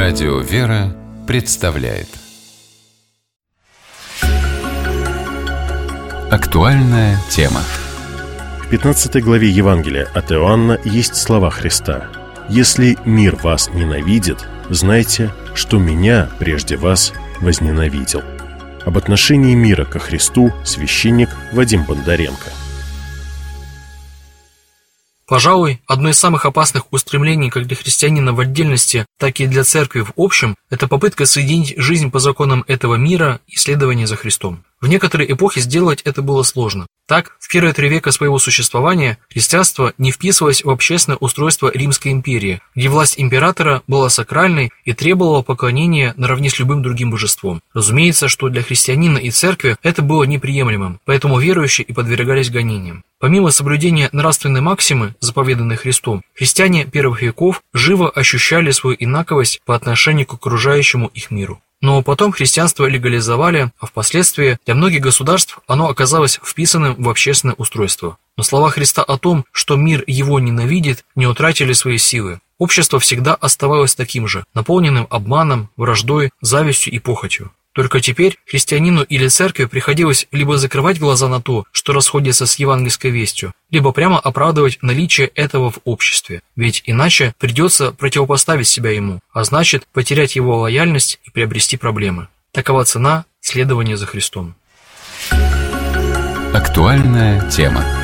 Радио «Вера» представляет актуальная тема. В 15 главе Евангелия от Иоанна есть слова Христа: «Если мир вас ненавидит, знайте, что меня прежде вас возненавидел». Об отношении мира ко Христу священник Вадим Бондаренко. Пожалуй, одно из самых опасных устремлений как для христианина в отдельности, так и для церкви в общем – это попытка соединить жизнь по законам этого мира и следование за Христом. В некоторые эпохи сделать это было сложно. Так, в первые 3 века своего существования христианство не вписывалось в общественное устройство Римской империи, где власть императора была сакральной и требовала поклонения наравне с любым другим божеством. Разумеется, что для христианина и церкви это было неприемлемым, поэтому верующие и подвергались гонениям. Помимо соблюдения нравственной максимы, заповеданной Христом, христиане первых веков живо ощущали свою инаковость по отношению к окружающему их миру. Но потом христианство легализовали, а впоследствии для многих государств оно оказалось вписанным в общественное устройство. Но слова Христа о том, что мир его ненавидит, не утратили своей силы. Общество всегда оставалось таким же, наполненным обманом, враждой, завистью и похотью. Только теперь христианину или церкви приходилось либо закрывать глаза на то, что расходится с евангельской вестью, либо прямо оправдывать наличие этого в обществе, ведь иначе придется противопоставить себя ему, а значит потерять его лояльность и приобрести проблемы. Такова цена следования за Христом. Актуальная тема.